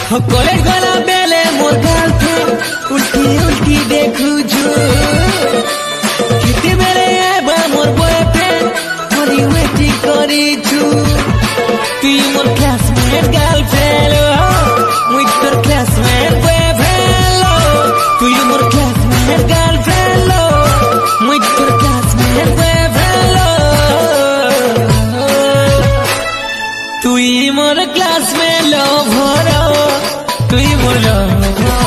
college गला बेले मोर girlfriend उल्टी उल्टी देखू जो कितने बेले आबा मोर बॉयफ्रेंड मोरी वेटिंग करी छु तू मोर क्लासमेट गर्लफ्रेंड मुई तोर क्लासमेट बॉयफ्रेंड तू मोर क्लासमेट गर्लफ्रेंड मुई तोर क्लासमेट बॉयफ्रेंड तू मोर क्लासमेट लवर तू मोर